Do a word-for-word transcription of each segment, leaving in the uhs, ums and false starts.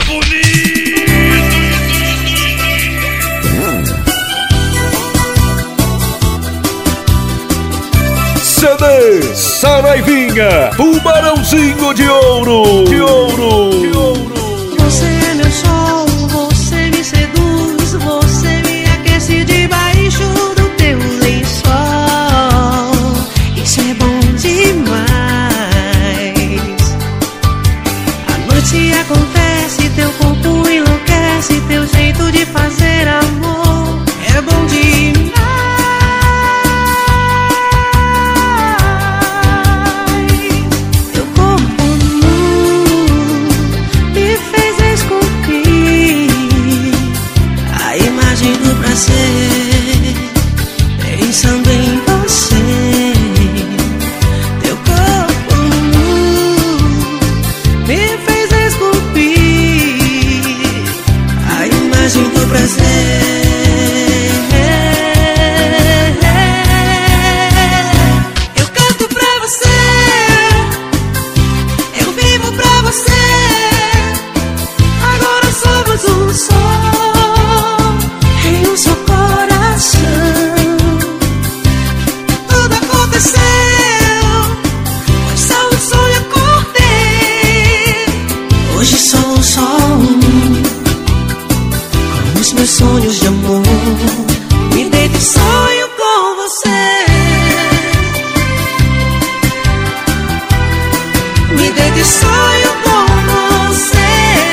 C D Saraivinha, Tubarãozinho de Ouro, de Ouro, de Ouro. Você é meu sol, você me seduz, você me aquece debaixo do teu lençol. Isso é bom demais. A noite acontece, teu corpo enlouquece, teu jeito de fazer amor é bom demais. Pensando em você, teu corpo nu me fez esculpir a imagem do prazer. Eu canto pra você, eu vivo pra você. Agora somos um só em um só coração. Hoje sou só um, com os meus sonhos de amor. Me deito e sonho com você. Me deito e sonho com você.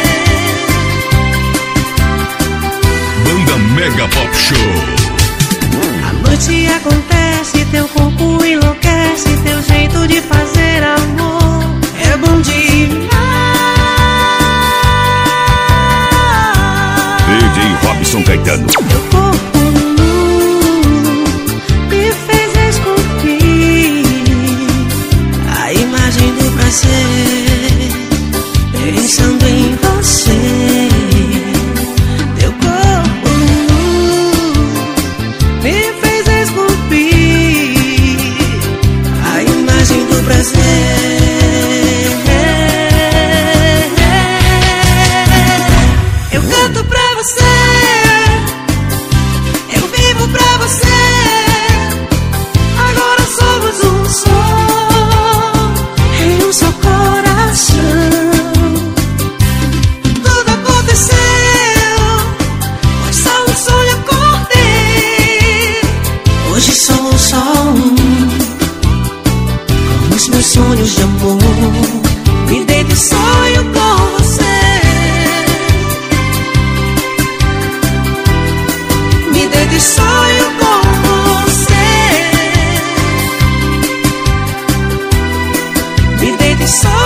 Banda Mega Pop Show. A noite acontece, teu corpo enlouquece, teu jeito de fazer amor é bom demais. D J Robson Caetano. Teu corpo nu me fez esculpir a imagem do prazer. Pensando em você, teu corpo nu me fez esculpir a imagem do prazer. Eu canto pra você, eu vivo pra você. Agora somos um só em um só coração. Tudo aconteceu, mas só um sonho acordei. Hoje sou só um, com os meus sonhos de amor. Me deito e sonho com você. Me deito e sonho com você. Me deito e sonho.